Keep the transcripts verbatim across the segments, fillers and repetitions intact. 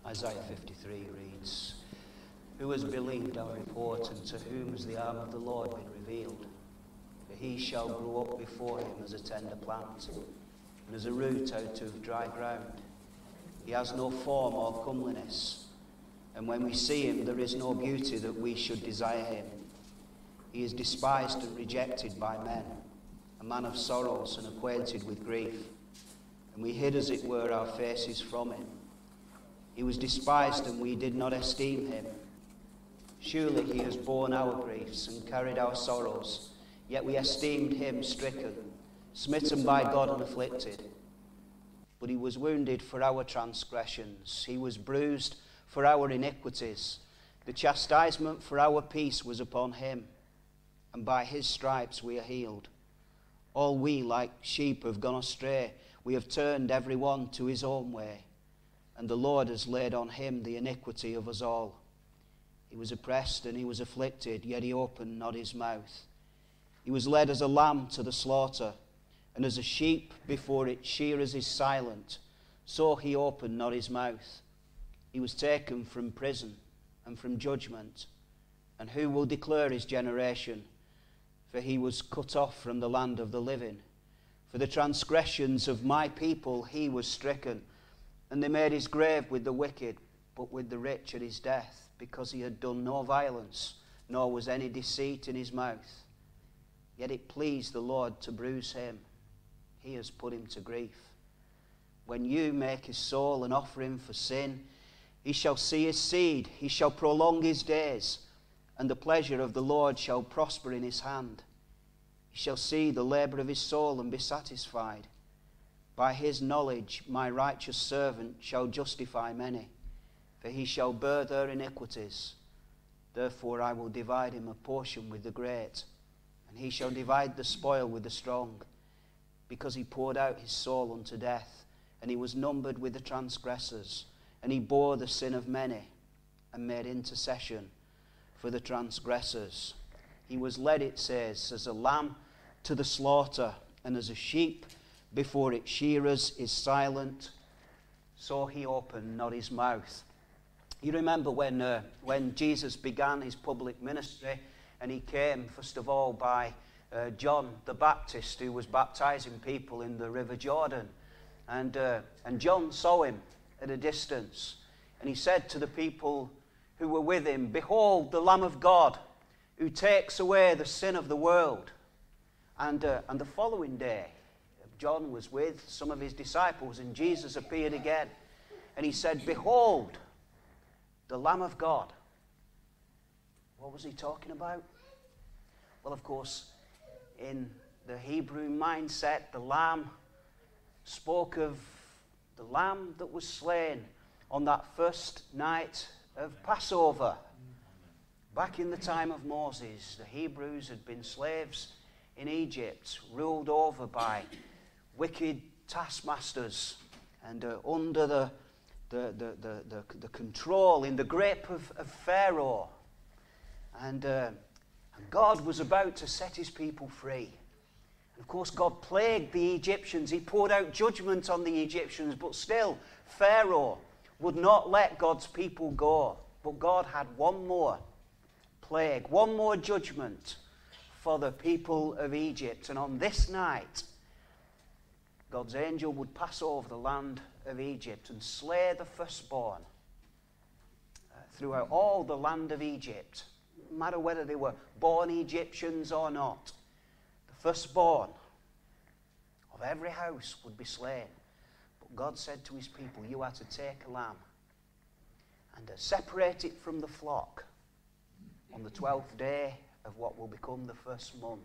Isaiah fifty-three reads, "Who has believed our report, and to whom has the arm of the Lord been revealed? For he shall grow up before him as a tender plant, and as a root out of dry ground. He has no form or comeliness, and when we see him, there is no beauty that we should desire him. He is despised and rejected by men, a man of sorrows and acquainted with grief, and we hid, as it were, our faces from him. He was despised, and we did not esteem him. Surely he has borne our griefs and carried our sorrows, yet we esteemed him stricken, smitten by God and afflicted. But he was wounded for our transgressions, he was bruised for our iniquities. The chastisement for our peace was upon him, and by his stripes we are healed. All we like sheep have gone astray, we have turned every one to his own way, and the Lord has laid on him the iniquity of us all. He was oppressed and he was afflicted, yet he opened not his mouth. He was led as a lamb to the slaughter, and as a sheep before its shearers is silent, so he opened not his mouth. He was taken from prison and from judgment, and who will declare his generation? For he was cut off from the land of the living. For the transgressions of my people he was stricken, and they made his grave with the wicked, but with the rich at his death, because he had done no violence, nor was any deceit in his mouth. Yet it pleased the Lord to bruise him. He has put him to grief. When you make his soul an offering for sin, he shall see his seed, he shall prolong his days, and the pleasure of the Lord shall prosper in his hand. He shall see the labor of his soul and be satisfied. By his knowledge my righteous servant shall justify many, for he shall bear their iniquities. Therefore I will divide him a portion with the great, and he shall divide the spoil with the strong, because he poured out his soul unto death, and he was numbered with the transgressors, and he bore the sin of many, and made intercession for the transgressors. He was led, it says, as a lamb to the slaughter, and as a sheep before its shearers is silent, so he opened not his mouth." You remember when, uh, when Jesus began his public ministry, and he came, first of all, by uh, John the Baptist, who was baptizing people in the River Jordan. And, uh, and John saw him at a distance, and he said to the people who were with him, "Behold, the Lamb of God, who takes away the sin of the world." And, uh, and the following day, John was with some of his disciples, and Jesus appeared again, and he said, "Behold, the Lamb of God." What was he talking about? Well, of course, in the Hebrew mindset, the lamb spoke of the lamb that was slain on that first night of Passover. Back in the time of Moses, the Hebrews had been slaves in Egypt, ruled over by wicked taskmasters, and uh, under the, the, the, the, the, the control, in the grip of, of Pharaoh. And, uh, and God was about to set his people free. And of course, God plagued the Egyptians. He poured out judgment on the Egyptians, but still, Pharaoh would not let God's people go. But God had one more plague, one more judgment for the people of Egypt. And on this night, God's angel would pass over the land of Egypt and slay the firstborn uh, throughout all the land of Egypt, no matter whether they were born Egyptians or not. The firstborn of every house would be slain. But God said to his people, "You are to take a lamb and uh, separate it from the flock on the twelfth day of what will become the first month."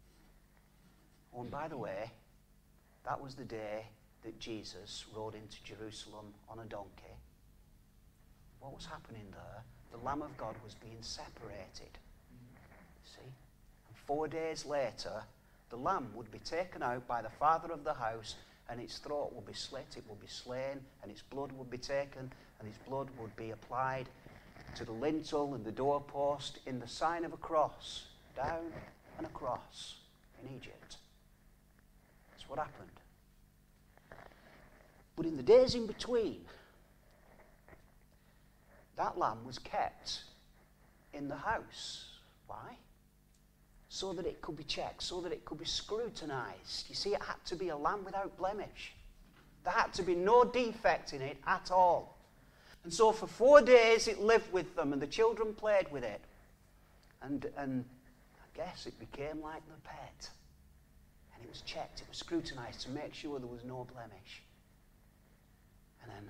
Oh, and by the way, that was the day that Jesus rode into Jerusalem on a donkey. What was happening there? The Lamb of God was being separated. See? And four days later, the lamb would be taken out by the father of the house, and its throat would be slit, it would be slain, and its blood would be taken, and its blood would be applied to the lintel and the doorpost in the sign of a cross, down and across in Egypt. That's what happened. But in the days in between, that lamb was kept in the house. Why? So that it could be checked, so that it could be scrutinized. You see, it had to be a lamb without blemish. There had to be no defect in it at all. And so for four days it lived with them, and the children played with it. And, and I guess it became like the pet. And it was checked, it was scrutinized to make sure there was no blemish. And then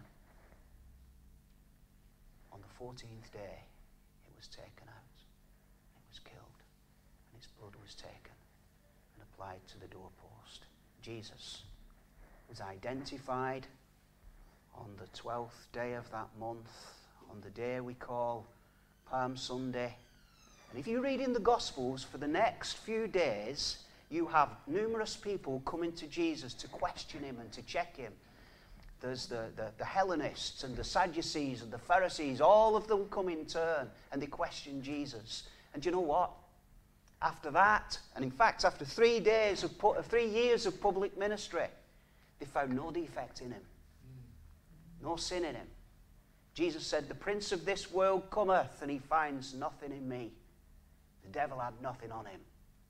on the fourteenth day, it was taken out. It was killed. And its blood was taken and applied to the doorpost. Jesus was identified on the twelfth day of that month, on the day we call Palm Sunday. And if you read in the Gospels, for the next few days, you have numerous people coming to Jesus to question him and to check him. There's the, the, the Hellenists and the Sadducees and the Pharisees, all of them come in turn and they question Jesus. And you know what? After that, and in fact after three days of pu- three years of public ministry, they found no defect in him. No sin in him. Jesus said, the prince of this world cometh, and he finds nothing in me. The devil had nothing on him.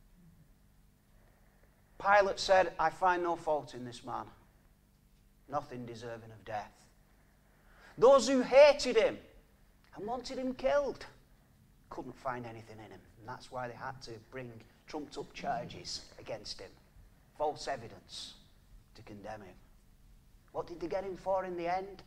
Pilate said, I find no fault in this man. Nothing deserving of death. Those who hated him and wanted him killed couldn't find anything in him. And that's why they had to bring trumped up charges against him. False evidence to condemn him. What did they get him for in the end?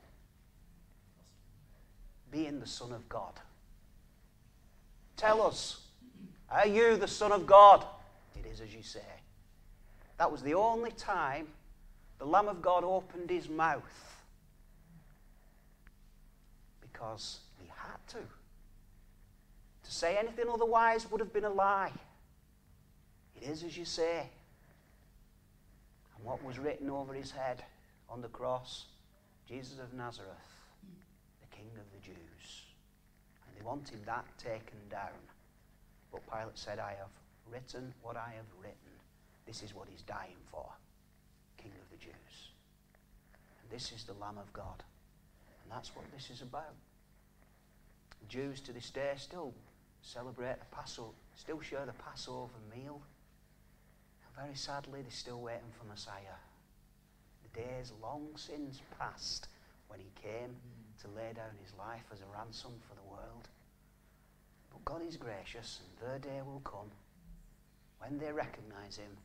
Being the Son of God. Tell us, are you the Son of God? It is as you say. That was the only time the Lamb of God opened his mouth. Because he had to. To say anything otherwise would have been a lie. It is as you say. And what was written over his head on the cross? Jesus of Nazareth, the King of the Jews. And they wanted that taken down. But Pilate said, I have written what I have written. This is what he's dying for. King of the Jews. And this is the Lamb of God. And that's what this is about. The Jews to this day still celebrate the Passover, still share the Passover meal. And very sadly, they're still waiting for Messiah. The days long since past when he came to lay down his life as a ransom for the world. But God is gracious, and their day will come when they recognize him,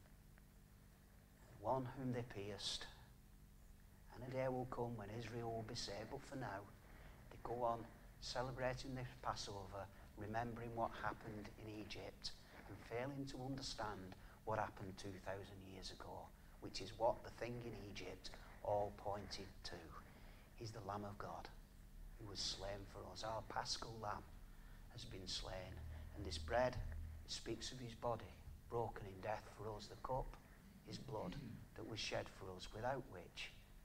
the one whom they pierced. And a day will come when Israel will be saved. But for now, they go on celebrating this Passover, remembering what happened in Egypt, and failing to understand what happened two thousand years ago, which is what the thing in Egypt all pointed to. He's the Lamb of God who was slain for us. Our Paschal Lamb has been slain. And this bread speaks of his body, broken in death for us. The cup, his blood that was shed for us, without which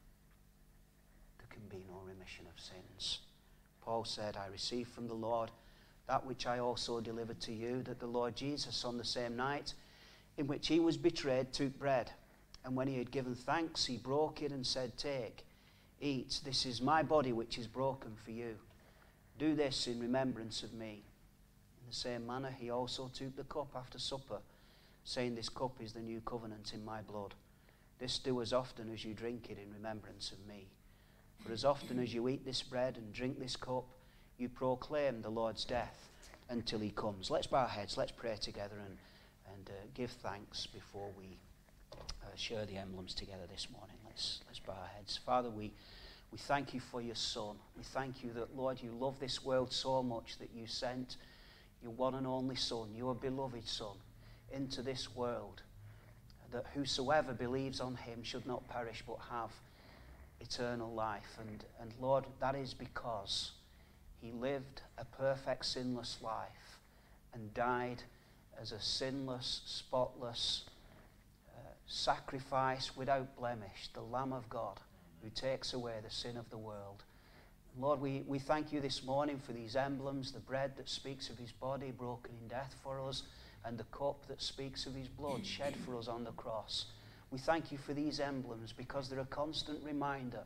there can be no remission of sins. Paul said, I received from the Lord that which I also delivered to you, that the Lord Jesus on the same night in which he was betrayed took bread. And when he had given thanks, he broke it and said, take, eat, this is my body which is broken for you. Do this in remembrance of me. In the same manner, he also took the cup after supper, saying, this cup is the new covenant in my blood. This do as often as you drink it in remembrance of me. For as often as you eat this bread and drink this cup, you proclaim the Lord's death until he comes. Let's bow our heads, let's pray together and, and uh, give thanks before we uh, share the emblems together this morning. Let's, let's bow our heads. Father, we, we thank you for your Son. We thank you that, Lord, you love this world so much that you sent your one and only Son, your beloved Son, into this world, that whosoever believes on him should not perish but have eternal life. And, and Lord, that is because he lived a perfect sinless life and died as a sinless, spotless uh, sacrifice without blemish, the Lamb of God who takes away the sin of the world. And Lord, we, we thank you this morning for these emblems, the bread that speaks of his body broken in death for us, and the cup that speaks of his blood shed for us on the cross. We thank you for these emblems because they're a constant reminder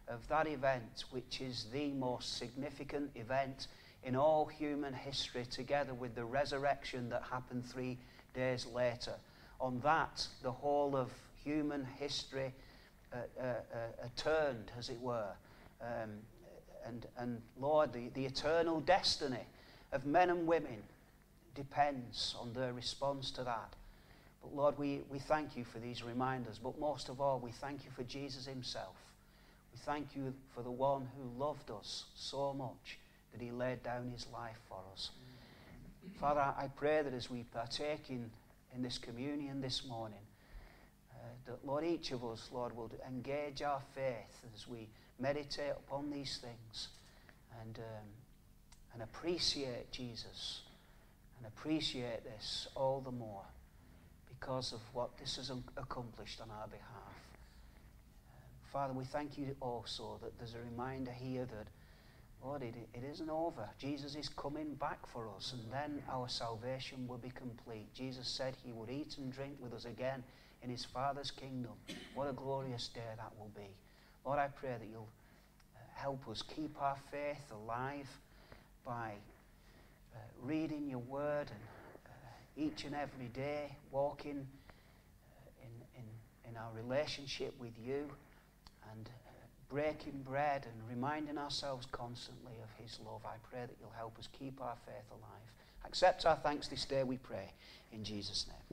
of that event, which is the most significant event in all human history, together with the resurrection that happened three days later. On that, the whole of human history uh, uh, uh, turned, as it were. Um, and, and Lord, the, the eternal destiny of men and women depends on their response to that. But Lord, we, we thank you for these reminders, but most of all, we thank you for Jesus himself. We thank you for the one who loved us so much that he laid down his life for us. Father, I pray that as we partake in, in this communion this morning, uh, that, Lord, each of us, Lord, will engage our faith as we meditate upon these things and, um, and appreciate Jesus and appreciate this all the more because of what this has accomplished on our behalf. Uh, Father, we thank you also that there's a reminder here that, Lord, it, it isn't over. Jesus is coming back for us, and then our salvation will be complete. Jesus said he would eat and drink with us again in his Father's kingdom. What a glorious day that will be. Lord, I pray that you'll uh, help us keep our faith alive by uh, reading your word and uh, each and every day walking uh, in, in, in our relationship with you and uh, breaking bread and reminding ourselves constantly of his love. I pray that you'll help us keep our faith alive. Accept our thanks this day, we pray, in Jesus' name.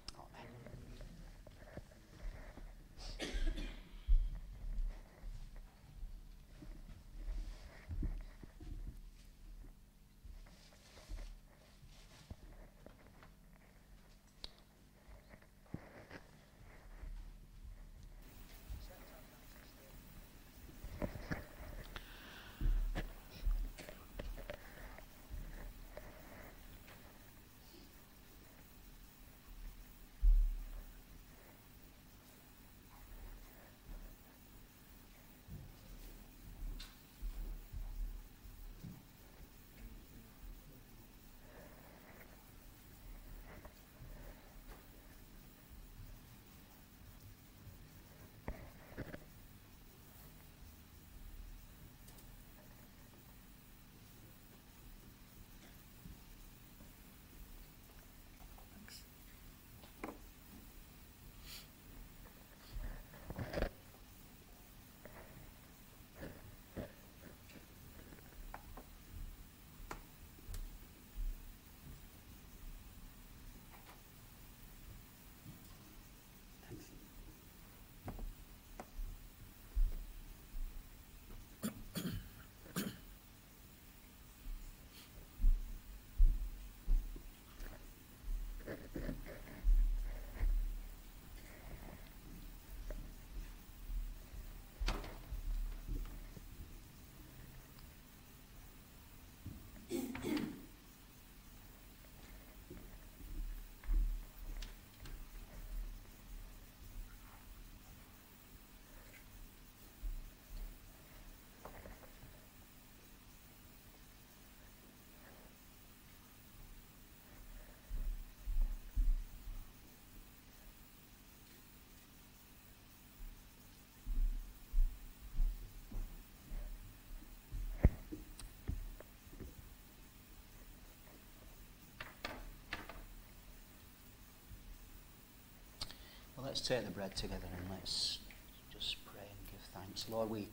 Let's take the bread together and let's just pray and give thanks. Lord, we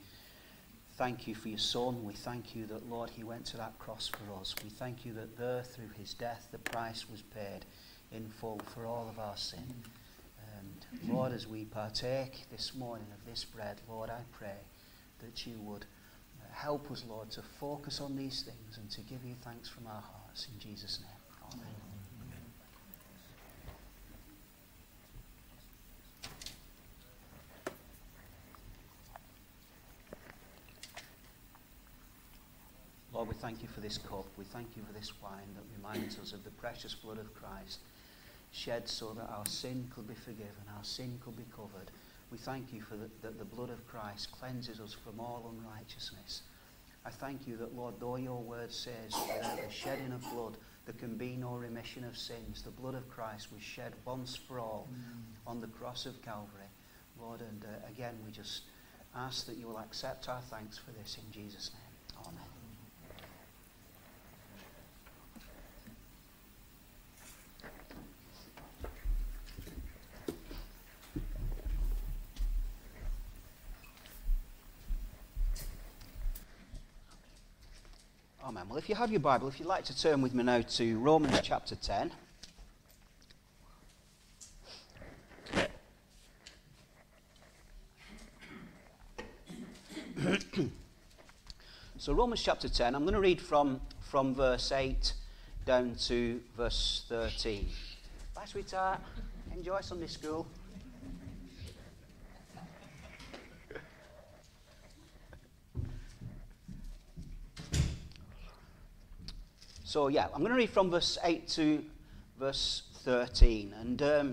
thank you for your Son. We thank you that, Lord, he went to that cross for us. We thank you that there, through his death, the price was paid in full for all of our sin. And Lord, as we partake this morning of this bread, Lord, I pray that you would help us, Lord, to focus on these things and to give you thanks from our hearts. In Jesus' name, amen. Lord, we thank you for this cup. We thank you for this wine that reminds us of the precious blood of Christ shed so that our sin could be forgiven, our sin could be covered. We thank you for the, that the blood of Christ cleanses us from all unrighteousness. I thank you that, Lord, though your word says without the shedding of blood there can be no remission of sins, the blood of Christ was shed once for all on the cross of Calvary. Lord, and uh, again we just I ask that you will accept our thanks for this in Jesus' name. Amen. Amen. Well, if you have your Bible, if you'd like to turn with me now to Romans chapter ten. So Romans chapter ten, I'm going to read from, from verse eight down to verse thirteen. Bye, sweetheart. Enjoy Sunday school. So yeah, I'm going to read from verse eight to verse thirteen. And um,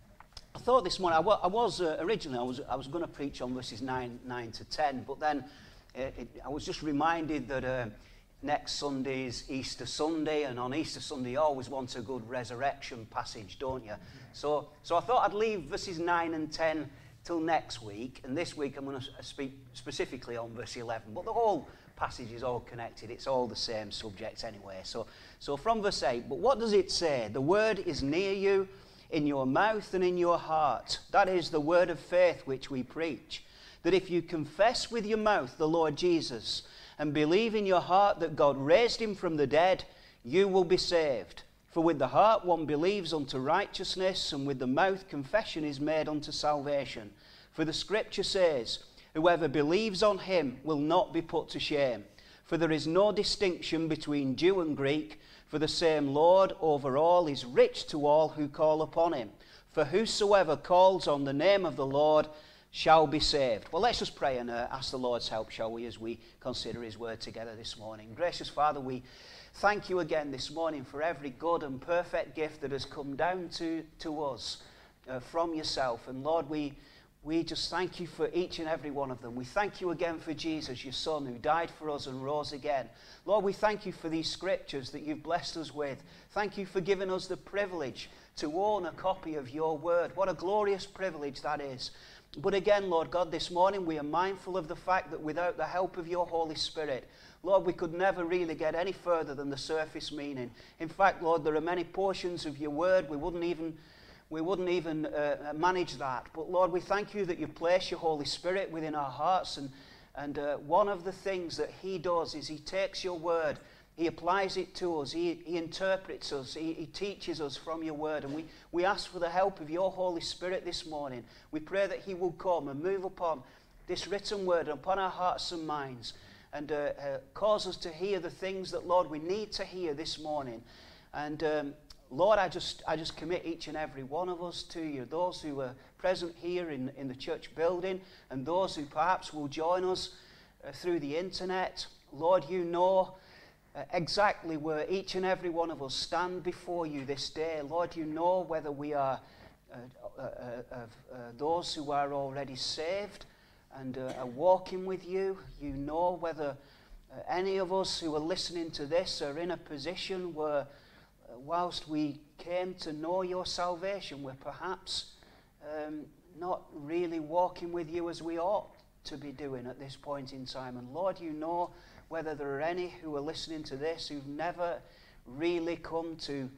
I thought this morning, I, wa- I was uh, originally, I was, I was going to preach on verses nine, nine to ten, but then it, it, I was just reminded that uh, next Sunday is Easter Sunday, and on Easter Sunday you always want a good resurrection passage, don't you? So, so I thought I'd leave verses nine and ten till next week, and this week I'm going to speak specifically on verse eleven, but the whole passage is all connected. It's all the same subject anyway. So, so from verse eight, but what does it say? The word is near you, in your mouth and in your heart. That is the word of faith which we preach. That if you confess with your mouth the Lord Jesus and believe in your heart that God raised him from the dead, you will be saved. For with the heart one believes unto righteousness, and with the mouth confession is made unto salvation. For the scripture says, whoever believes on him will not be put to shame. For there is no distinction between Jew and Greek, for the same Lord over all is rich to all who call upon him. For whosoever calls on the name of the Lord shall be saved. Well, let's just pray and uh, ask the Lord's help, shall we, as we consider his word together this morning. Gracious Father, we thank you again this morning for every good and perfect gift that has come down to, to us uh, from yourself. And Lord, we We just thank you for each and every one of them. We thank you again for Jesus, your Son, who died for us and rose again. Lord, we thank you for these scriptures that you've blessed us with. Thank you for giving us the privilege to own a copy of your word. What a glorious privilege that is. But again, Lord God, this morning we are mindful of the fact that without the help of your Holy Spirit, Lord, we could never really get any further than the surface meaning. In fact, Lord, there are many portions of your word we wouldn't even We wouldn't even uh, manage that. But Lord, we thank you that you place your Holy Spirit within our hearts. And, and uh, one of the things that he does is he takes your word, he applies it to us, he, he interprets us, he, he teaches us from your word. And we, we ask for the help of your Holy Spirit this morning. We pray that he will come and move upon this written word, upon our hearts and minds, and uh, uh, cause us to hear the things that, Lord, we need to hear this morning. And um, Lord, I just I just commit each and every one of us to you, those who are present here in, in the church building and those who perhaps will join us uh, through the internet. Lord, you know uh, exactly where each and every one of us stand before you this day. Lord, you know whether we are uh, uh, uh, uh, those who are already saved and uh, are walking with you. You know whether uh, any of us who are listening to this are in a position where whilst we came to know your salvation, we're perhaps um, not really walking with you as we ought to be doing at this point in time. And Lord, you know whether there are any who are listening to this who've never really come to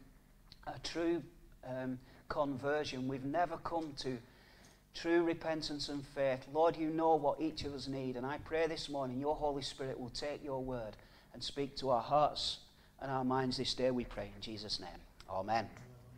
a true um, conversion. We've never come to true repentance and faith. Lord, you know what each of us need. And I pray this morning your Holy Spirit will take your word and speak to our hearts and our minds this day, we pray in Jesus' name. Amen.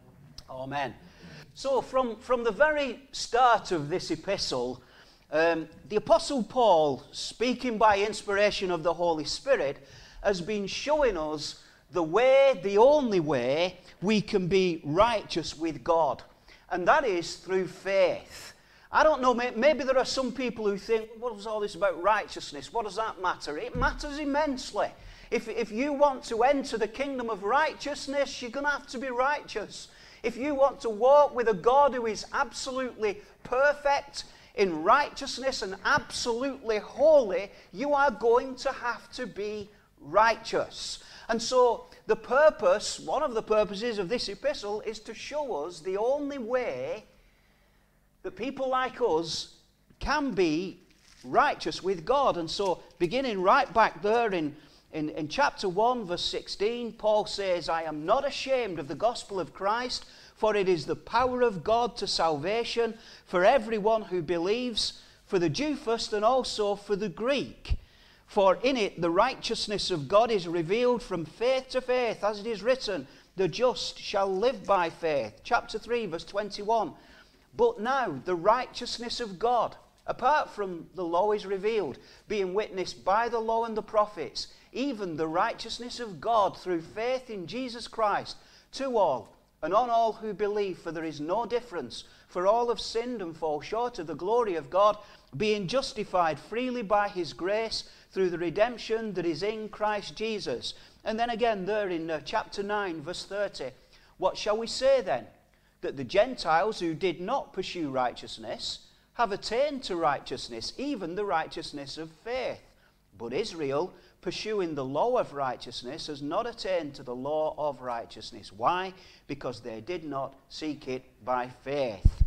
Amen. So from, from the very start of this epistle, um, the Apostle Paul, speaking by inspiration of the Holy Spirit, has been showing us the way, the only way we can be righteous with God. And that is through faith. I don't know, maybe there are some people who think, what was all this about righteousness? What does that matter? It matters immensely. If, if you want to enter the kingdom of righteousness, you're going to have to be righteous. If you want to walk with a God who is absolutely perfect in righteousness and absolutely holy, you are going to have to be righteous. And so the purpose, one of the purposes of this epistle is to show us the only way that people like us can be righteous with God. And so beginning right back there in, in, in chapter one, verse sixteen, Paul says, I am not ashamed of the gospel of Christ, for it is the power of God to salvation for everyone who believes, for the Jew first and also for the Greek. For in it the righteousness of God is revealed from faith to faith, as it is written, the just shall live by faith. Chapter three, verse twenty-one. But now the righteousness of God, apart from the law, is revealed, being witnessed by the law and the prophets, even the righteousness of God through faith in Jesus Christ, to all, and on all who believe, for there is no difference. For all have sinned and fall short of the glory of God, being justified freely by his grace, through the redemption that is in Christ Jesus. And then again there in uh, chapter nine, verse thirty, what shall we say then? That the Gentiles who did not pursue righteousness have attained to righteousness, even the righteousness of faith. But Israel, pursuing the law of righteousness, has not attained to the law of righteousness. Why? Because they did not seek it by faith.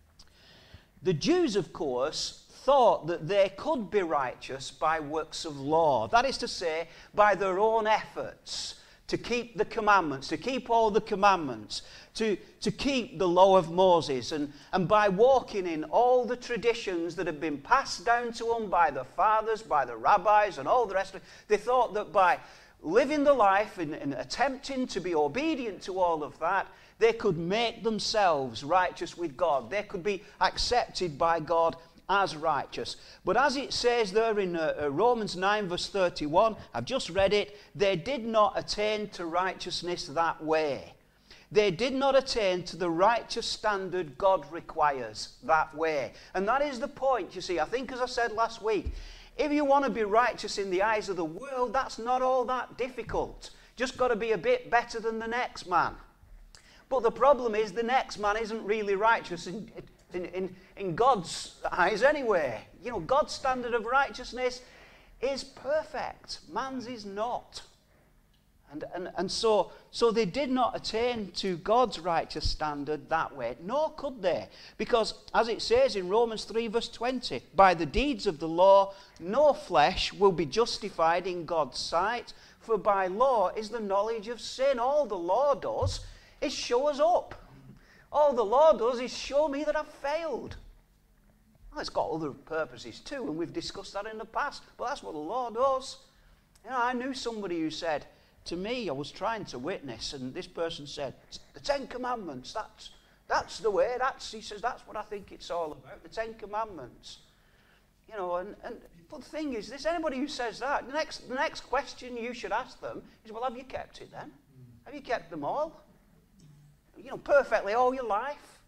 The Jews, of course, thought that they could be righteous by works of law. That is to say, by their own efforts to keep the commandments, to keep all the commandments, to, to keep the law of Moses, and, and by walking in all the traditions that have been passed down to them by the fathers, by the rabbis, and all the rest of it. They thought that by living the life and, and attempting to be obedient to all of that, they could make themselves righteous with God. They could be accepted by God as righteous. But as it says there in uh, uh, Romans nine verse thirty-one, I've just read it, they did not attain to righteousness that way. They did not attain to the righteous standard God requires that way. And that is the point, you see. I think, as I said last week, if you want to be righteous in the eyes of the world, that's not all that difficult. Just got to be a bit better than the next man. But the problem is the next man isn't really righteous in, in, in, in God's eyes anyway. You know, God's standard of righteousness is perfect. Man's is not. And, and, and so, so they did not attain to God's righteous standard that way, nor could they. Because, as it says in Romans three verse twenty, by the deeds of the law, no flesh will be justified in God's sight, for by law is the knowledge of sin. All the law does is show us up. All the law does is show me that I've failed. Well, it's got other purposes too, and we've discussed that in the past, but that's what the law does. You know, I knew somebody who said to me, I was trying to witness, and this person said, the Ten Commandments, that's, that's the way, that's, he says, that's what I think it's all about, the Ten Commandments. You know, and, and but the thing is, there's anybody who says that, the next, the next question you should ask them is, well, have you kept it then? Have you kept them all? You know, perfectly all your life?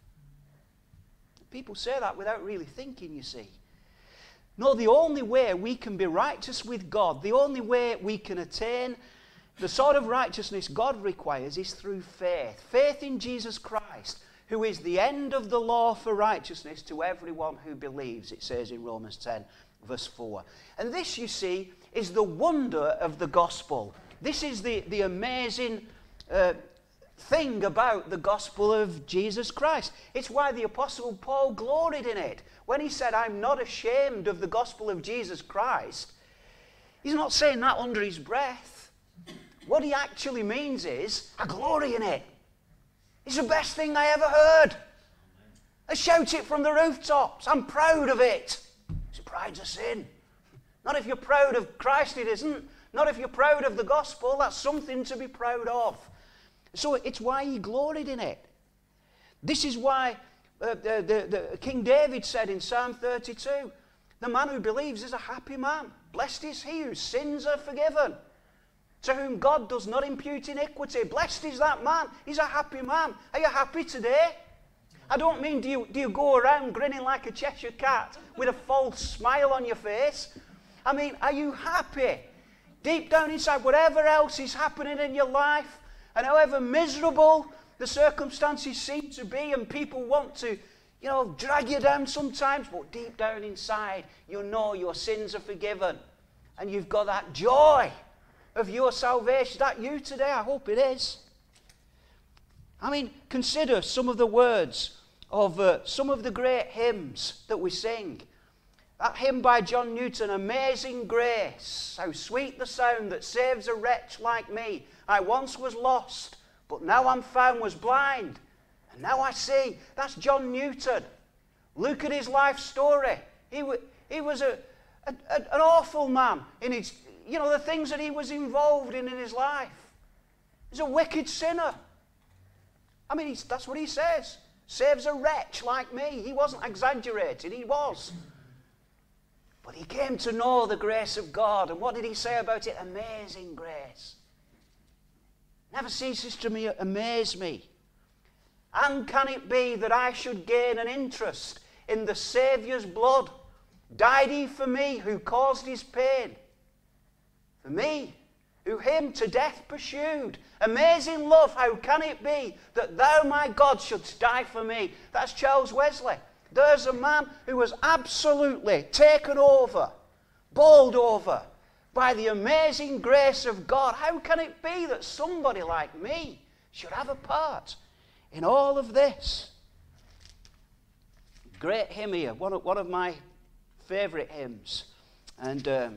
People say that without really thinking, you see. No, the only way we can be righteous with God, the only way we can attain the sort of righteousness God requires is through faith. Faith in Jesus Christ, who is the end of the law for righteousness to everyone who believes, it says in Romans ten, verse four. And this, you see, is the wonder of the gospel. This is the, the amazing uh, thing about the gospel of Jesus Christ. It's why the Apostle Paul gloried in it. When he said, I'm not ashamed of the gospel of Jesus Christ, he's not saying that under his breath. What he actually means is, I glory in it. It's the best thing I ever heard. I shout it from the rooftops. I'm proud of it. So pride's a sin. Not if you're proud of Christ, it isn't. Not if you're proud of the gospel. That's something to be proud of. So it's why he gloried in it. This is why uh, the, the, the King David said in Psalm thirty-two, the man who believes is a happy man. Blessed is he whose sins are forgiven, to whom God does not impute iniquity. Blessed is that man. He's a happy man. Are you happy today? I don't mean do you, do you go around grinning like a Cheshire cat with a false smile on your face. I mean, are you happy? Deep down inside, whatever else is happening in your life, and however miserable the circumstances seem to be, and people want to, you know, drag you down sometimes, but deep down inside, you know your sins are forgiven. And you've got that joy of your salvation. Is that you today? I hope it is. I mean, consider some of the words of uh, some of the great hymns that we sing. That hymn by John Newton, Amazing Grace, how sweet the sound that saves a wretch like me. I once was lost, but now I'm found, was blind, and now I see. That's John Newton. Look at his life story. He, he was a, a, a, an awful man in his, you know, the things that he was involved in in his life. He's a wicked sinner. I mean, he's, that's what he says. Saves a wretch like me. He wasn't exaggerating, he was. But he came to know the grace of God. And what did he say about it? Amazing grace. Never ceases to me, amaze me. And can it be that I should gain an interest in the Saviour's blood? Died he for me who caused his pain? For me, who him to death pursued. Amazing love, how can it be that thou, my God, shouldst die for me? That's Charles Wesley. There's a man who was absolutely taken over, bowled over by the amazing grace of God. How can it be that somebody like me should have a part in all of this? Great hymn here, one of, one of my favourite hymns. And um,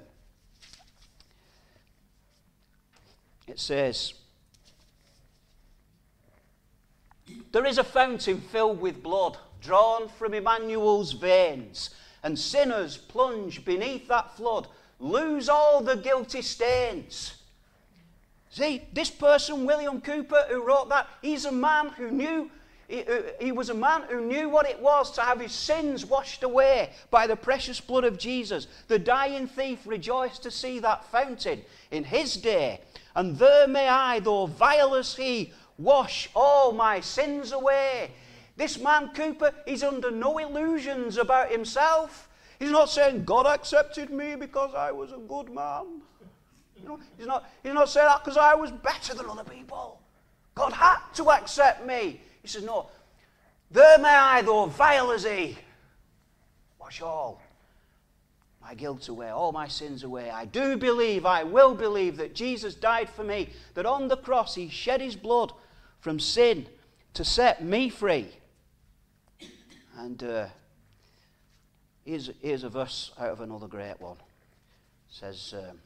it says, there is a fountain filled with blood, drawn from Emmanuel's veins, and sinners plunge beneath that flood, lose all the guilty stains. See, this person, William Cooper, who wrote that, he's a man who knew, he, he was a man who knew what it was to have his sins washed away by the precious blood of Jesus. The dying thief rejoiced to see that fountain in his day, and there may I, though vile as he, wash all my sins away. This man, Cooper, he's under no illusions about himself. He's not saying, God accepted me because I was a good man. You know, he's not, he's not saying that because I was better than other people. God had to accept me. He says, no, there may I, though vile as he, wash all my guilt away, all my sins away. I do believe, I will believe that Jesus died for me, that on the cross he shed his blood from sin to set me free. And uh, here's, here's a verse out of another great one. It says, um,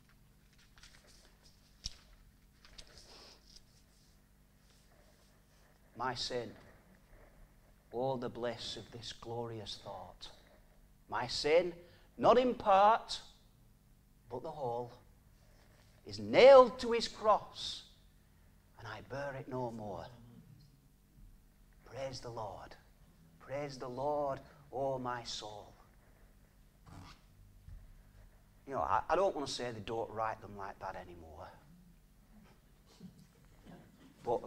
my sin, oh the bliss of this glorious thought. My sin, not in part, but the whole, is nailed to his cross, and I bear it no more. Praise the Lord. Praise the Lord, oh my soul. You know, I, I don't want to say they don't write them like that anymore. But,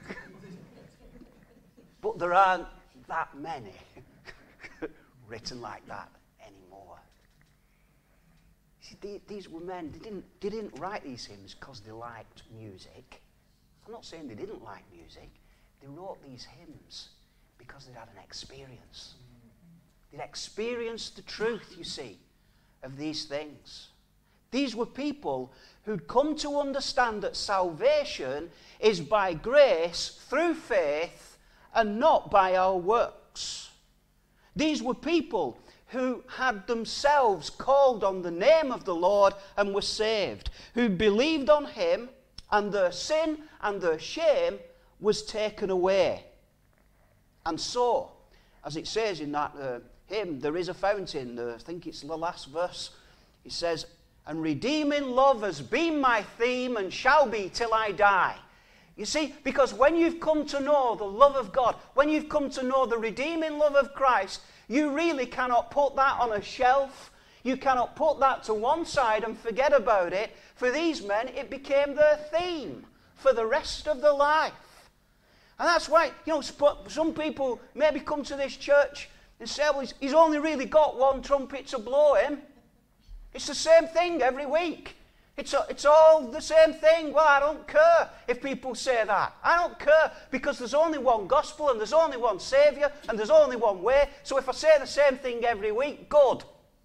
but there aren't that many written like that anymore. See, they, these were men, they didn't, they didn't write these hymns because they liked music. I'm not saying they didn't like music. They wrote these hymns because they'd had an experience. They'd experienced the truth, you see, of these things. These were people who'd come to understand that salvation is by grace through faith and not by our works. These were people who had themselves called on the name of the Lord and were saved, who believed on him, and their sin and their shame was taken away. And so, as it says in that uh, hymn, there is a fountain, uh, I think it's the last verse, it says, and redeeming love has been my theme and shall be till I die. You see, because when you've come to know the love of God, when you've come to know the redeeming love of Christ, you really cannot put that on a shelf. You cannot put that to one side and forget about it. For these men, it became their theme for the rest of their life. And that's why, you know, some people maybe come to this church and say, well, he's only really got one trumpet to blow him. It's the same thing every week. It's, a, it's all the same thing. Well, I don't care if people say that. I don't care because there's only one gospel and there's only one Saviour and there's only one way. So if I say the same thing every week, good.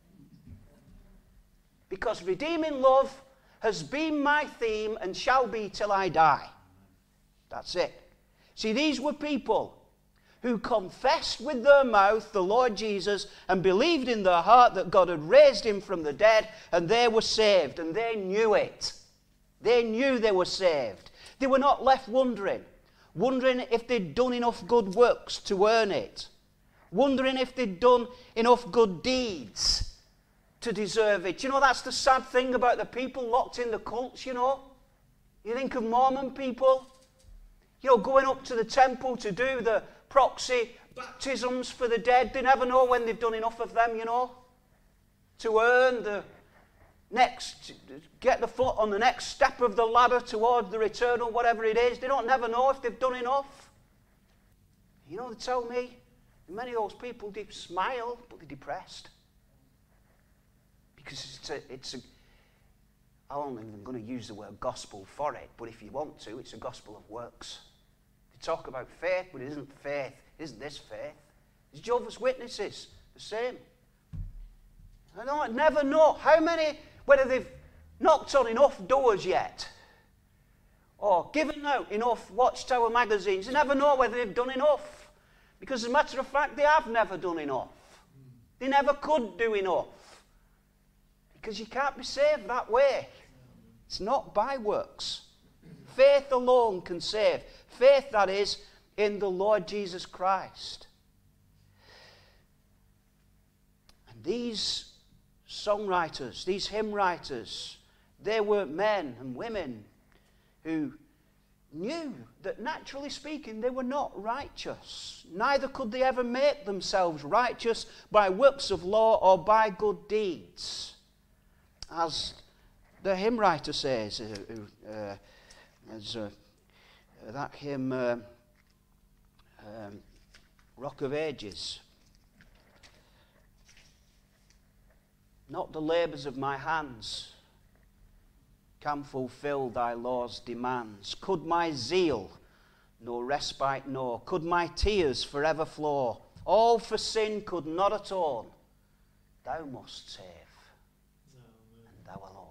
Because redeeming love has been my theme and shall be till I die. That's it. See, these were people who confessed with their mouth the Lord Jesus and believed in their heart that God had raised him from the dead, and they were saved, and they knew it. They knew they were saved. They were not left wondering, wondering if they'd done enough good works to earn it, wondering if they'd done enough good deeds to deserve it. You know, that's the sad thing about the people locked in the cults, you know. You think of Mormon people, you know, going up to the temple to do the proxy baptisms for the dead. They never know when they've done enough of them, you know, to earn the next, get the foot on the next step of the ladder toward the eternal, whatever it is. They don't never know if they've done enough. You know, they tell me, many of those people, they smile, but they're depressed. Because it's a, it's a, I'm only even going to use the word gospel for it, but if you want to, it's a gospel of works. They talk about faith, but it isn't faith. It isn't this faith. It's Jehovah's Witnesses, the same. I don't never know how many, whether they've knocked on enough doors yet, or given out enough Watchtower magazines. You never know whether they've done enough. Because as a matter of fact, they have never done enough. They never could do enough. Because you can't be saved that way. It's not by works. Faith alone can save. Faith, that is, in the Lord Jesus Christ. And these songwriters, these hymn writers, they were men and women who knew that, naturally speaking, they were not righteous. Neither could they ever make themselves righteous by works of law or by good deeds. As the hymn writer says, uh, uh, as uh, that hymn, uh, um, Rock of Ages. Not the labours of my hands can fulfill thy law's demands. Could my zeal no respite know? Could my tears forever flow? All for sin could not atone. Thou must save, and thou alone.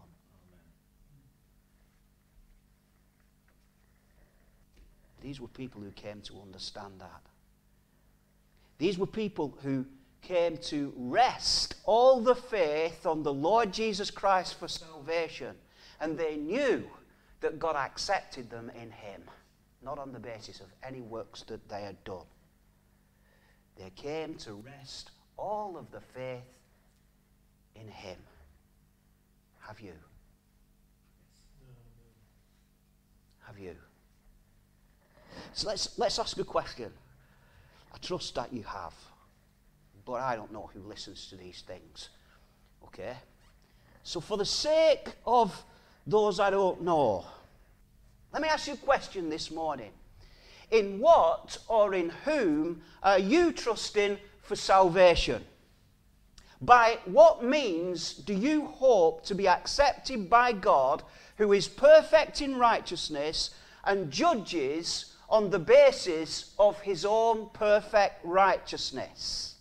These were people who came to understand that. These were people who came to rest all the faith on the Lord Jesus Christ for salvation. And they knew that God accepted them in him, not on the basis of any works that they had done. They came to rest all of the faith in him. Have you? Have you? So let's, let's ask a question. I trust that you have, but I don't know who listens to these things. Okay? So for the sake of those I don't know, let me ask you a question this morning. In what or in whom are you trusting for salvation? By what means do you hope to be accepted by God, who is perfect in righteousness and judges on the basis of his own perfect righteousness?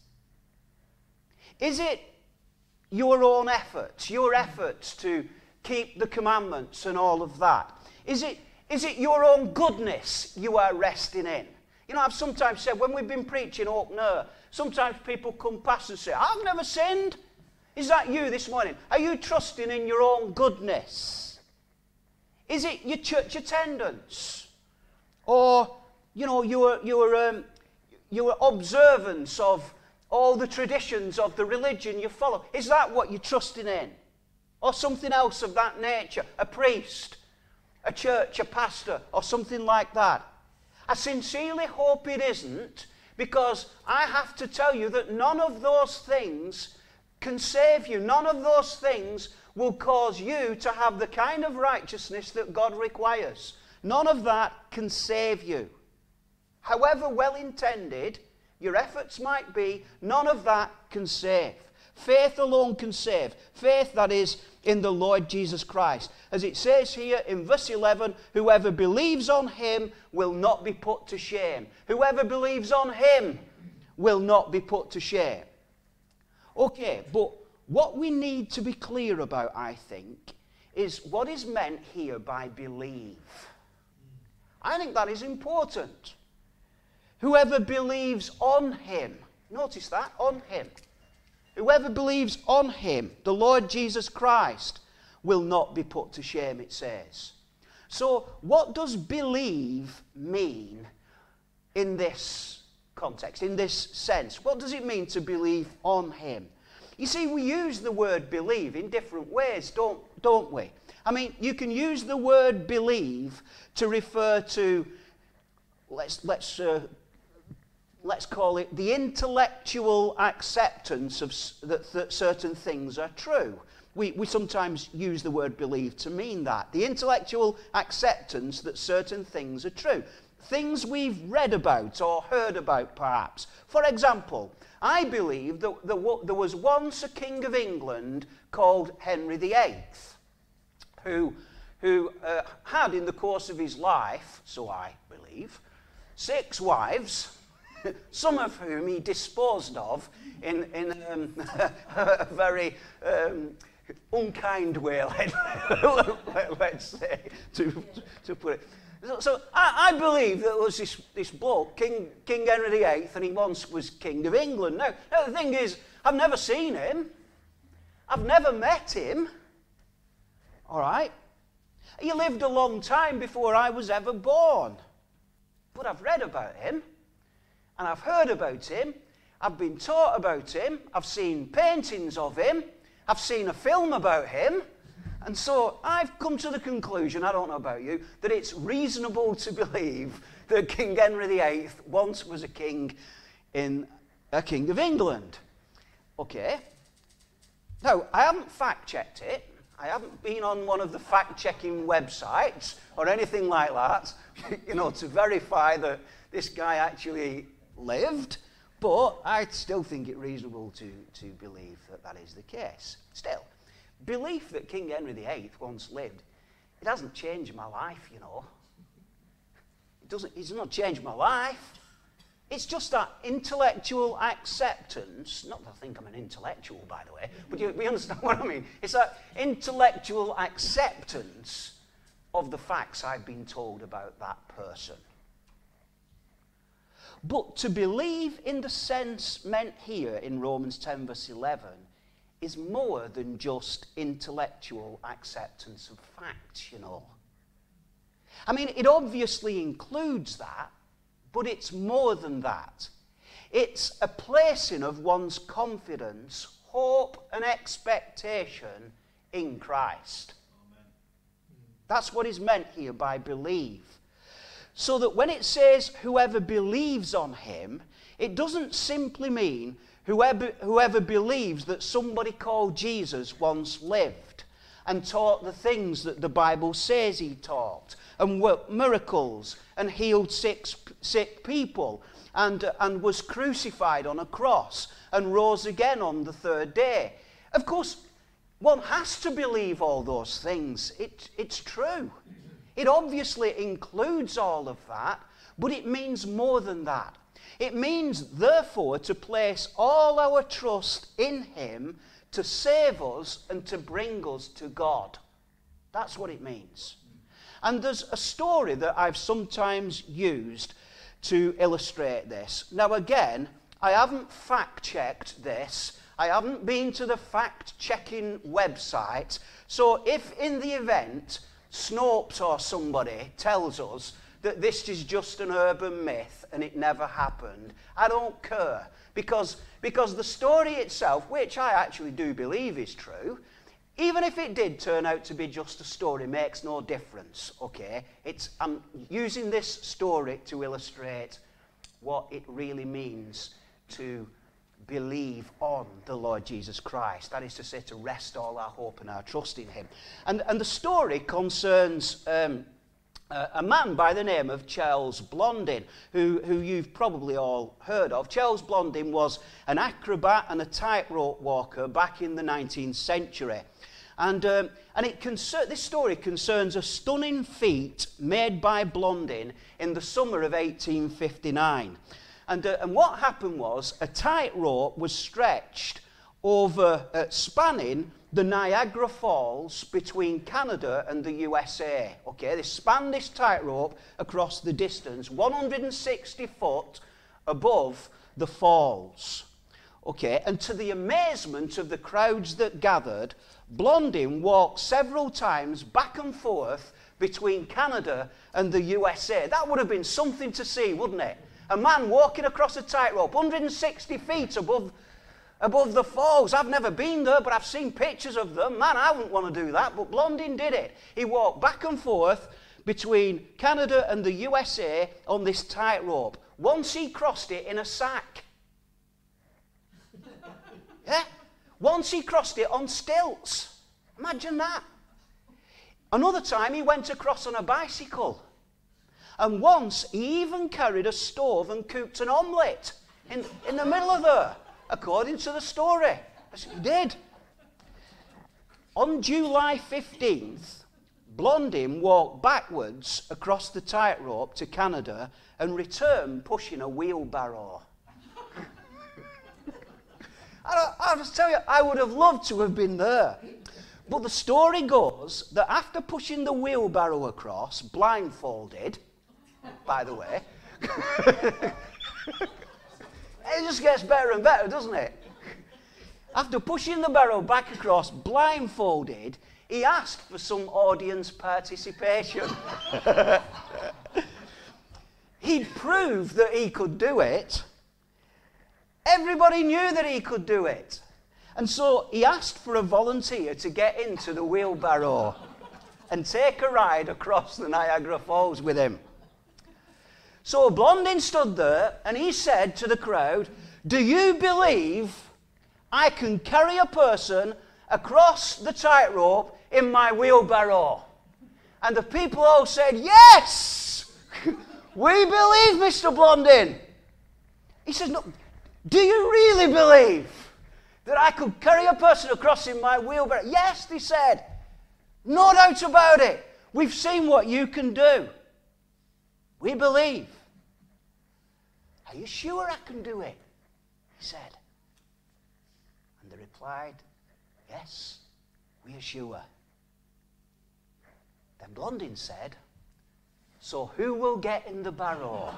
Is it your own efforts, your efforts to keep the commandments and all of that? Is it, is it your own goodness you are resting in? You know, I've sometimes said, when we've been preaching open air, sometimes people come past and say, I've never sinned. Is that you this morning? Are you trusting in your own goodness? Is it your church attendance? Or, you know, your, your, um, your observance of all the traditions of the religion you follow? Is that what you're trusting in? Or something else of that nature? A priest, a church, a pastor, or something like that? I sincerely hope it isn't, because I have to tell you that none of those things can save you. None of those things will cause you to have the kind of righteousness that God requires. None of that can save you. However well-intended your efforts might be, none of that can save. Faith alone can save. Faith, that is, in the Lord Jesus Christ. As it says here in verse eleven, whoever believes on him will not be put to shame. Whoever believes on him will not be put to shame. Okay, but what we need to be clear about, I think, is what is meant here by believe. I think that is important. whoever believes on him. Notice that, on him. Whoever believes on him, the Lord Jesus Christ, will not be put to shame, it says. So what does believe mean in this context, in this sense? What does it mean to believe on him? You see, we use the word believe in different ways, don't, don't we? I mean, you can use the word believe to refer to, let's, let's, uh, let's call it the intellectual acceptance of that, that certain things are true. We, we sometimes use the word believe to mean that. The intellectual acceptance that certain things are true. Things we've read about or heard about, perhaps. For example, I believe that there was once a king of England called Henry the Eighth, who, who uh, had in the course of his life, so I believe, six wives, some of whom he disposed of in, in um, a very um, unkind way, let's say, to, to put it. So, so I, I believe that there was this, this bloke, King, King Henry the Eighth, and he once was King of England. Now, now, the thing is, I've never seen him. I've never met him. All right? He lived a long time before I was ever born. But I've read about him, and I've heard about him. I've been taught about him. I've seen paintings of him. I've seen a film about him. And so I've come to the conclusion, I don't know about you, that it's reasonable to believe that King Henry the Eighth once was a king in a king of England. Okay. Now, I haven't fact-checked it. I haven't been on one of the fact-checking websites or anything like that, you know, to verify that this guy actually lived. But I still think it reasonable to, to believe that that is the case. Still, belief that King Henry the Eighth once lived, it hasn't changed my life, you know. It doesn't, it's not changed my life. It's just that intellectual acceptance, not that I think I'm an intellectual, by the way, but you, you understand what I mean? It's that intellectual acceptance of the facts I've been told about that person. But to believe in the sense meant here in Romans ten verse eleven is more than just intellectual acceptance of facts, you know. I mean, it obviously includes that, but it's more than that. It's a placing of one's confidence, hope, and expectation in Christ. Amen. That's what is meant here by believe. So that when it says whoever believes on him, it doesn't simply mean whoever, whoever believes that somebody called Jesus once lived and taught the things that the Bible says he taught, and worked miracles and healed sick, sick people, and, uh, and was crucified on a cross and rose again on the third day. Of course, one has to believe all those things. It, it's true. It obviously includes all of that, but it means more than that. It means, therefore, to place all our trust in him to save us and to bring us to God. That's what it means. And there's a story that I've sometimes used to illustrate this. Now, again, I haven't fact-checked this. I haven't been to the fact-checking website. So if in the event Snopes or somebody tells us that this is just an urban myth and it never happened, I don't care. Because, because the story itself, which I actually do believe is true, even if it did turn out to be just a story, makes no difference, okay? It's, I'm using this story to illustrate what it really means to believe on the Lord Jesus Christ. That is to say, to rest all our hope and our trust in him. And, and the story concerns um, uh, a man by the name of Charles Blondin, who, who you've probably all heard of. Charles Blondin was an acrobat and a tightrope walker back in the nineteenth century. And, um, and it concern, this story concerns a stunning feat made by Blondin in the summer of eighteen fifty-nine. And, uh, and what happened was a tightrope was stretched over, uh, spanning the Niagara Falls between Canada and the U S A. Okay, they span this tightrope across the distance, one hundred sixty foot above the falls. Okay, and to the amazement of the crowds that gathered, Blondin walked several times back and forth between Canada and the U S A. That would have been something to see, wouldn't it? A man walking across a tightrope, one hundred sixty feet above, above the falls. I've never been there, but I've seen pictures of them. Man, I wouldn't want to do that, but Blondin did it. He walked back and forth between Canada and the U S A on this tightrope. Once he crossed it in a sack. Yeah? Once he crossed it on stilts. Imagine that. Another time he went across on a bicycle. And once he even carried a stove and cooked an omelette in, in the middle of there, according to the story. That's what he did. On July fifteenth, Blondin walked backwards across the tightrope to Canada and returned pushing a wheelbarrow. I, I just tell you, I would have loved to have been there. But the story goes that after pushing the wheelbarrow across, blindfolded, by the way, it just gets better and better, doesn't it? After pushing the barrow back across, blindfolded, he asked for some audience participation. He'd proved that he could do it. Everybody knew that he could do it. And so he asked for a volunteer to get into the wheelbarrow and take a ride across the Niagara Falls with him. So Blondin stood there and he said to the crowd, "Do you believe I can carry a person across the tightrope in my wheelbarrow?" And the people all said, "Yes! We believe, Mister Blondin." He says, "No, do you really believe that I could carry a person across in my wheelbarrow?" "Yes," they said. "No doubt about it. We've seen what you can do. We believe." "Are you sure I can do it?" he said. And they replied, "Yes, we are sure." Then Blondin said, "So who will get in the barrow?"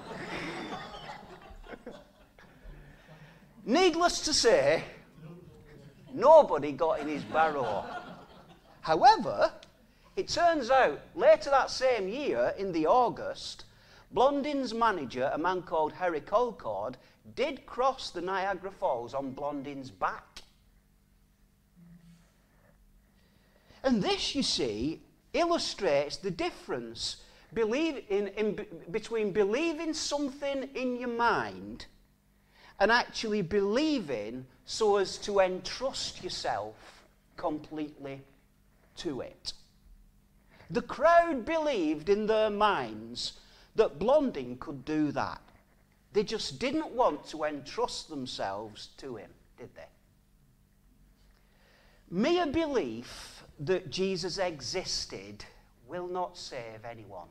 Needless to say, nobody got in his barrow. However, it turns out later that same year, in the August, Blondin's manager, a man called Harry Colcord, did cross the Niagara Falls on Blondin's back. And this, you see, illustrates the difference believe in, in, between believing something in your mind and actually believing so as to entrust yourself completely to it. The crowd believed in their minds that Blondin could do that. They just didn't want to entrust themselves to him, did they? Mere belief that Jesus existed will not save anyone.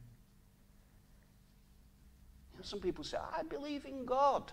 You know, some people say, "I believe in God."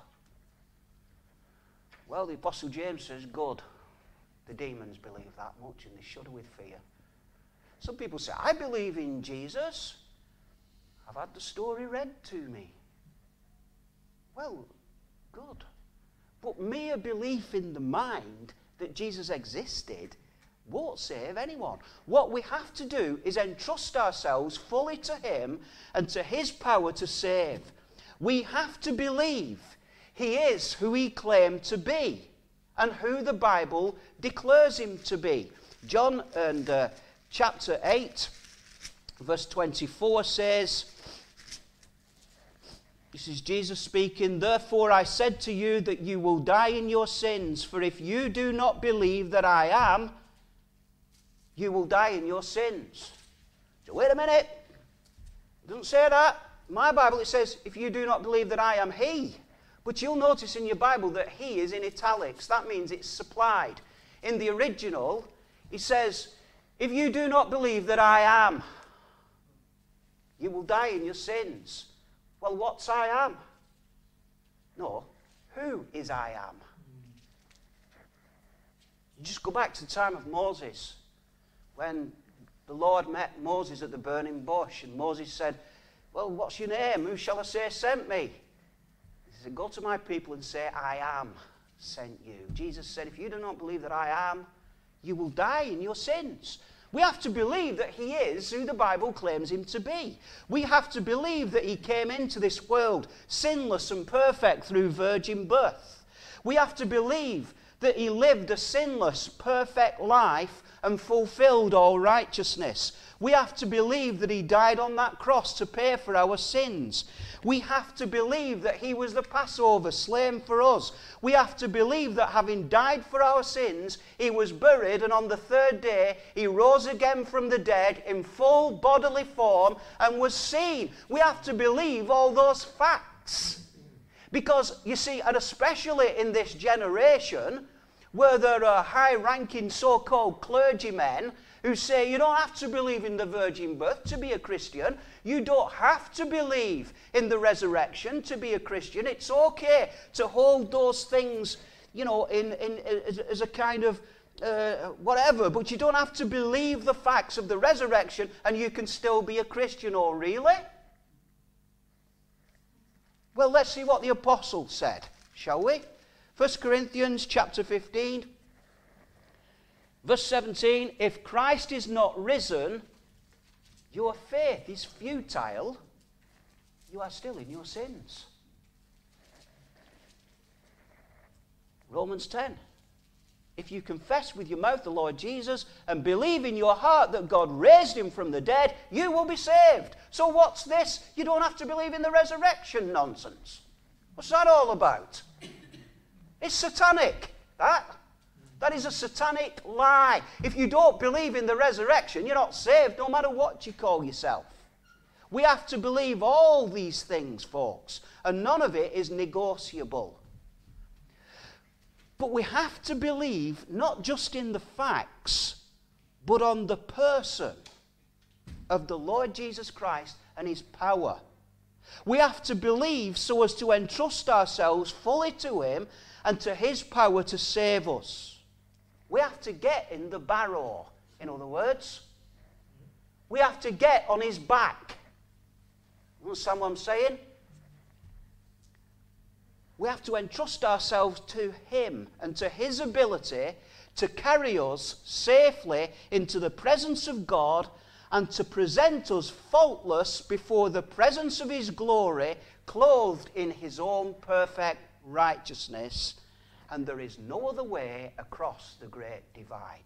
Well, the Apostle James says, "Good. The demons believe that much and they shudder with fear." Some people say, "I believe in Jesus. I've had the story read to me." Well, good. But mere belief in the mind that Jesus existed won't save anyone. What we have to do is entrust ourselves fully to him and to his power to save. We have to believe he is who he claimed to be and who the Bible declares him to be. John and uh, chapter eight, verse twenty-four says, this is Jesus speaking, "Therefore I said to you that you will die in your sins, for if you do not believe that I am, you will die in your sins." So wait a minute. It doesn't say that. In my Bible it says, "If you do not believe that I am he." But you'll notice in your Bible that he is in italics. That means it's supplied. In the original, it says, "If you do not believe that I am, you will die in your sins." Well, what's I am? No, who is I am? Just go back to the time of Moses, when the Lord met Moses at the burning bush, and Moses said, well, what's your name? Who shall I say sent me? He said, go to my people and say, I am sent you. Jesus said, if you do not believe that I am, you will die in your sins. We have to believe that he is who the Bible claims him to be. We have to believe that he came into this world sinless and perfect through virgin birth. We have to believe that he lived a sinless, perfect life and fulfilled all righteousness. We have to believe that he died on that cross to pay for our sins. We have to believe that he was the Passover slain for us. We have to believe that having died for our sins, he was buried, and on the third day he rose again from the dead in full bodily form and was seen. We have to believe all those facts. Because, you see, and especially in this generation, where there are high-ranking so-called clergymen who say you don't have to believe in the virgin birth to be a Christian. You don't have to believe in the resurrection to be a Christian. It's okay to hold those things, you know, in, in, as, as a kind of uh, whatever, but you don't have to believe the facts of the resurrection and you can still be a Christian. Oh, really? Well, let's see what the apostle said, shall we? First Corinthians chapter fifteen, verse seventeen, if Christ is not risen, your faith is futile. You are still in your sins. Romans ten, if you confess with your mouth the Lord Jesus and believe in your heart that God raised him from the dead, you will be saved. So what's this? You don't have to believe in the resurrection nonsense. What's that all about? It's satanic, that. That is a satanic lie. If you don't believe in the resurrection, you're not saved, no matter what you call yourself. We have to believe all these things, folks, and none of it is negotiable. But we have to believe not just in the facts, but on the person of the Lord Jesus Christ and his power. We have to believe so as to entrust ourselves fully to him and to his power to save us. We have to get in the barrow, in other words. We have to get on his back. You understand what I'm saying? We have to entrust ourselves to him and to his ability to carry us safely into the presence of God and to present us faultless before the presence of his glory, clothed in his own perfect righteousness. And there is no other way across the great divide.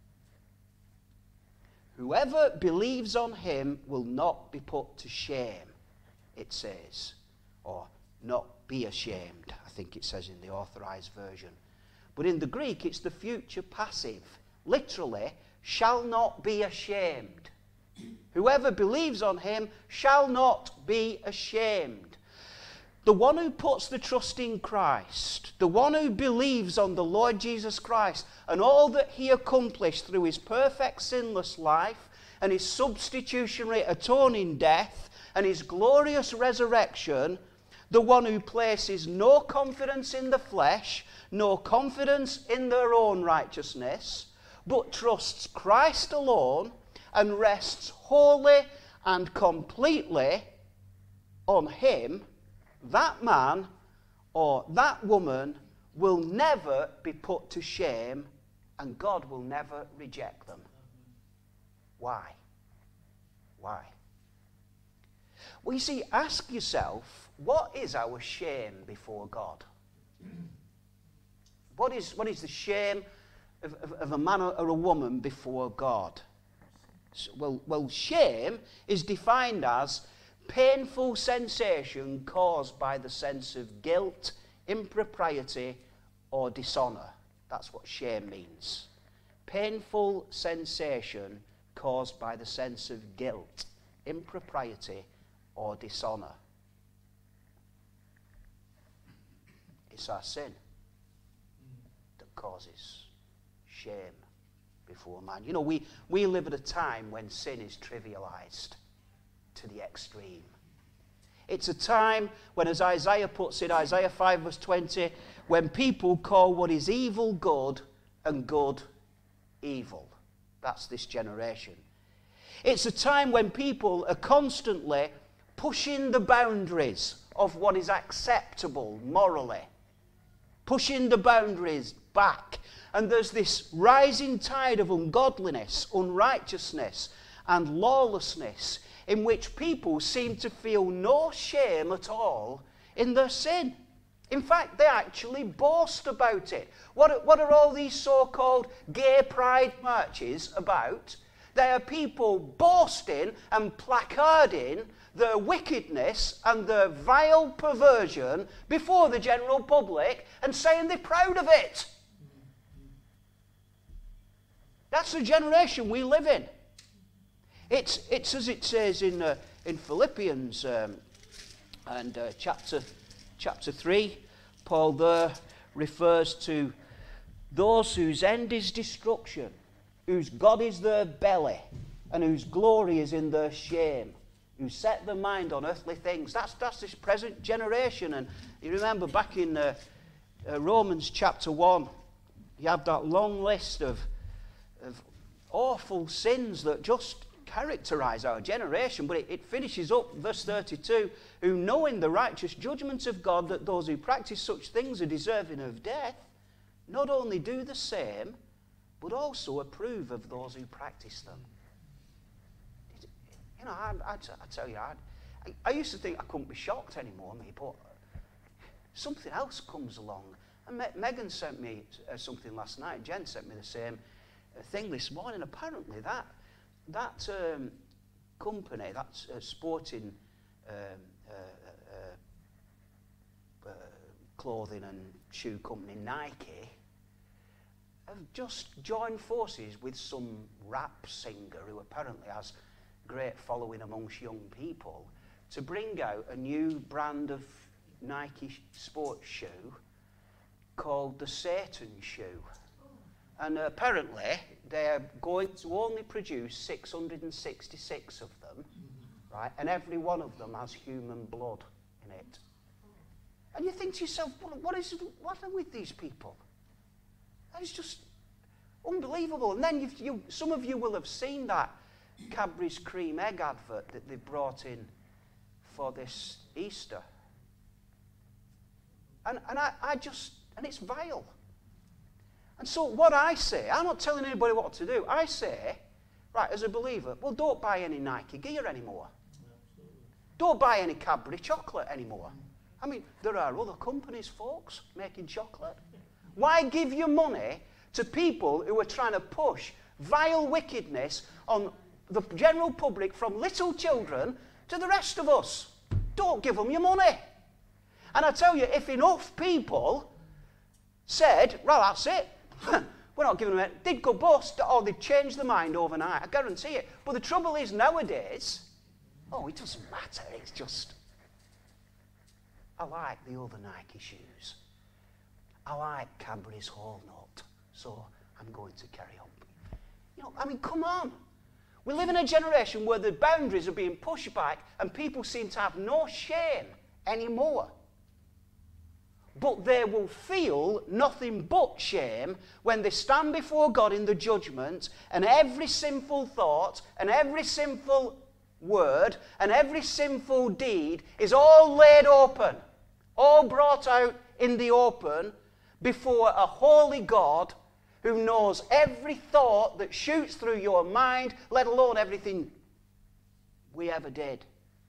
Whoever believes on him will not be put to shame, it says, or not be ashamed, I think it says in the Authorized Version. But in the Greek, it's the future passive. Literally, shall not be ashamed. Whoever believes on him shall not be ashamed. The one who puts the trust in Christ, the one who believes on the Lord Jesus Christ and all that he accomplished through his perfect sinless life and his substitutionary atoning death and his glorious resurrection, the one who places no confidence in the flesh, no confidence in their own righteousness, but trusts Christ alone and rests wholly and completely on him, that man or that woman will never be put to shame, and God will never reject them. Why? Why? Well, you see, ask yourself, what is our shame before God? What is, what is the shame of, of, of a man or a woman before God? So, well, well, shame is defined as painful sensation caused by the sense of guilt, impropriety, or dishonor. That's what shame means. Painful sensation caused by the sense of guilt, impropriety, or dishonor. It's our sin that causes shame before man. You know, we, we live at a time when sin is trivialized to the extreme. It's a time when, as Isaiah puts it, Isaiah five verse twenty, when people call what is evil good and good evil. That's this generation. It's a time when people are constantly pushing the boundaries of what is acceptable morally, pushing the boundaries back. And there's this rising tide of ungodliness, unrighteousness, and lawlessness in which people seem to feel no shame at all in their sin. In fact, they actually boast about it. What are, what are all these so-called gay pride marches about? They are people boasting and placarding their wickedness and their vile perversion before the general public and saying they're proud of it. That's the generation we live in. It's, it's as it says in, uh, in Philippians um, and uh, chapter, chapter three, Paul there refers to those whose end is destruction, whose God is their belly, and whose glory is in their shame, who set their mind on earthly things. That's, that's this present generation. And you remember back in uh, uh, Romans chapter one, you have that long list of, of awful sins that just characterize our generation. But it, it finishes up, verse thirty-two, who knowing the righteous judgment of God, that those who practice such things are deserving of death, not only do the same, but also approve of those who practice them. You know, I, I, I tell you, I, I used to think I couldn't be shocked anymore, me, but something else comes along. And Me- Megan sent me uh, something last night. Jen sent me the same uh, thing this morning. Apparently, that that um, company, that uh, sporting um, uh, uh, uh, clothing and shoe company, Nike, have just joined forces with some rap singer who apparently has great following amongst young people to bring out a new brand of Nike sports shoe called the Satan shoe. And apparently they are going to only produce six hundred sixty-six of them, right? And every one of them has human blood in it. And you think to yourself, what is what are with these people? That is just unbelievable. And then you've, you, some of you will have seen that Cadbury's cream egg advert that they brought in for this Easter. And, and I, I just, and it's vile. And so what I say, I'm not telling anybody what to do. I say, right, as a believer, well, don't buy any Nike gear anymore. Don't buy any Cadbury chocolate anymore. I mean, there are other companies, folks, making chocolate. Why give your money to people who are trying to push vile wickedness on the general public, from little children to the rest of us? Don't give them your money. And I tell you, if enough people said, well, that's it, we're not giving them it, they'd go bust, or they'd change their mind overnight, I guarantee it. But the trouble is, nowadays, oh, it doesn't matter, it's just, I like the other Nike shoes. I like Cadbury's Whole Nut, so I'm going to carry on. You know, I mean, come on. We live in a generation where the boundaries are being pushed back and people seem to have no shame anymore. But they will feel nothing but shame when they stand before God in the judgment, and every sinful thought and every sinful word and every sinful deed is all laid open, all brought out in the open before a holy God who knows every thought that shoots through your mind, let alone everything we ever did.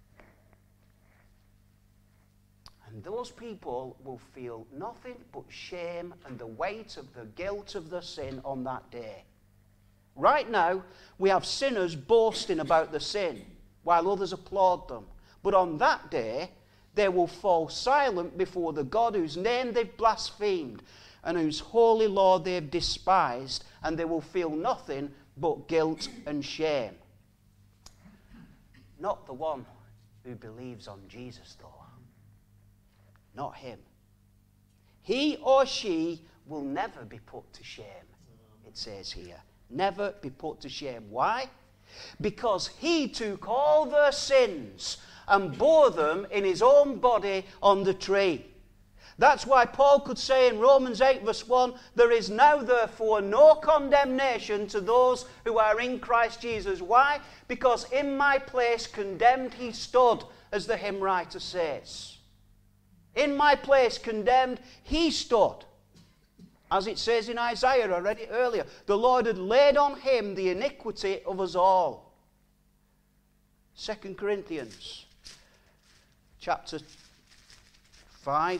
And those people will feel nothing but shame and the weight of the guilt of their sin on that day. Right now, we have sinners boasting about the sin, while others applaud them. But on that day, they will fall silent before the God whose name they've blasphemed and whose holy law they've despised, and they will feel nothing but guilt and shame. Not the one who believes on Jesus, though. Not him. He or she will never be put to shame, it says here. Never be put to shame. Why? Because he took all their sins and bore them in his own body on the tree. That's why Paul could say in Romans eight verse one, there is now therefore no condemnation to those who are in Christ Jesus. Why? Because in my place condemned he stood, as the hymn writer says. In my place condemned he stood. As it says in Isaiah, I read it earlier, the Lord had laid on him the iniquity of us all. Second Corinthians chapter five.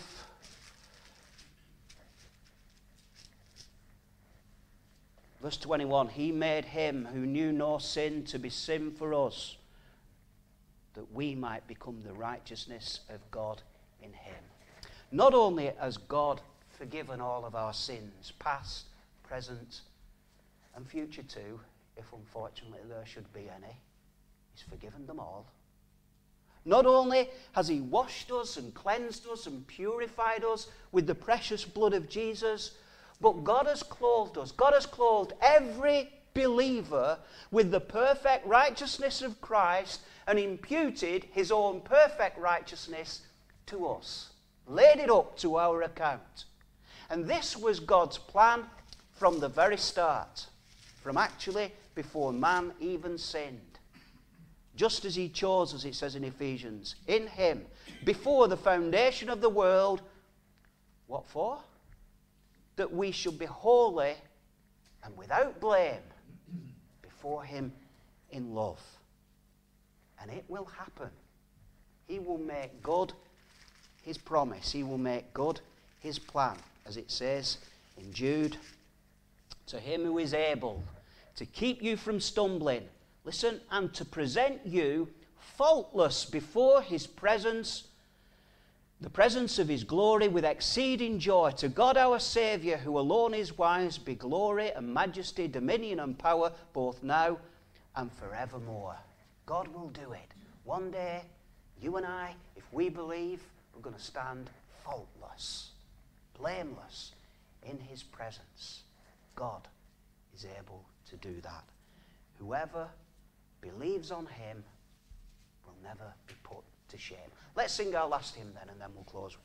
Verse twenty-one, he made him who knew no sin to be sin for us, that we might become the righteousness of God in him. Not only has God forgiven all of our sins, past, present, and future too, if unfortunately there should be any, he's forgiven them all. Not only has he washed us and cleansed us and purified us with the precious blood of Jesus, but God has clothed us. God has clothed every believer with the perfect righteousness of Christ and imputed his own perfect righteousness to us. Laid it up to our account. And this was God's plan from the very start. From actually before man even sinned. Just as he chose, as it says in Ephesians, in him, before the foundation of the world. What for? That we should be holy and without blame before him in love. And it will happen. He will make good his promise. He will make good his plan. As it says in Jude, to him who is able to keep you from stumbling, listen, and to present you faultless before his presence, the presence of his glory with exceeding joy. To God our Saviour, who alone is wise, be glory and majesty, dominion and power, both now and forevermore. God will do it. One day, you and I, if we believe, we're going to stand faultless, blameless in his presence. God is able to do that. Whoever believes on him will never be put to shame. Let's sing our last hymn then, and then we'll close.